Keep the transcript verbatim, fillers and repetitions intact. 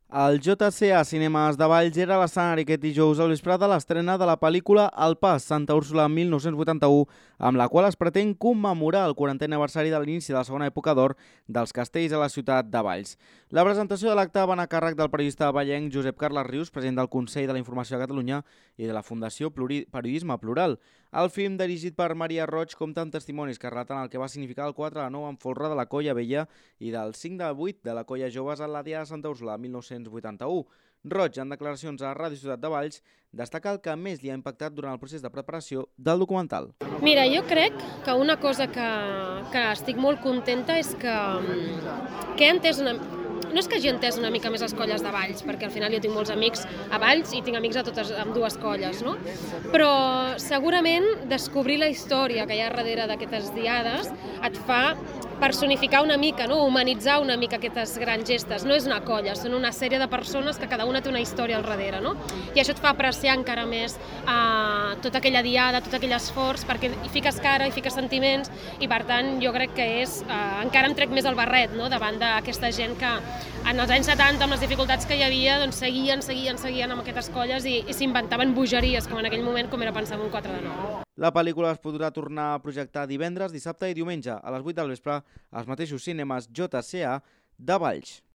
El J C A Cinemes de Valls era l'escenari aquest dijous al vespre de l'estrena de la pel·lícula El Pas, Santa Úrsula mil nou-cents vuitanta-u, amb la qual es pretén commemorar el quarantè aniversari de l'inici de la segona època d'or dels castells a la ciutat de Valls. La presentació de l'acte va anar a càrrec del periodista vallenc Josep Carles Rius, president del Consell de la Informació de Catalunya i de la Fundació Pluri- Periodisme Plural. El film, dirigit per Maria Roig, compta amb testimonis que relaten el que va significar el quatre de nou en folre de la Colla Vella i del cinc de vuit de la Colla Joves en la Diada de Santa Úrsula mil nou-cents vuitanta-u. Roig, en declaracions a Ràdio Ciutat de Valls, destaca el que més li ha impactat durant el procés de preparació del documental. Mira, jo crec que una cosa que, que estic molt contenta és que, que he entès una... No és que hagi entès una mica més les colles de Valls, perquè al final jo tinc molts amics a Valls i tinc amics a totes amb dues colles, no? Però segurament descobrir la història que hi ha darrere d'aquestes diades et fa personificar una mica, no? Humanitzar una mica aquestes grans gestes. No és una colla, són una sèrie de persones que cada una té una història al darrere, no? I això et fa apreciar encara més eh, tota aquella diada, tot aquell esforç, perquè hi fiques cara, hi fiques sentiments, i per tant jo crec que és, eh, encara em trec més el barret, no? Davant d'aquesta gent que en els anys setanta, amb les dificultats que hi havia, doncs seguien, seguien, seguien amb aquestes colles i, i s'inventaven bogeries, com en aquell moment, com era pensar en un quatre de nou. La pel·lícula es podrà tornar a projectar divendres, dissabte i diumenge a les vuit del vespre als mateixos cinemes J C A de Valls.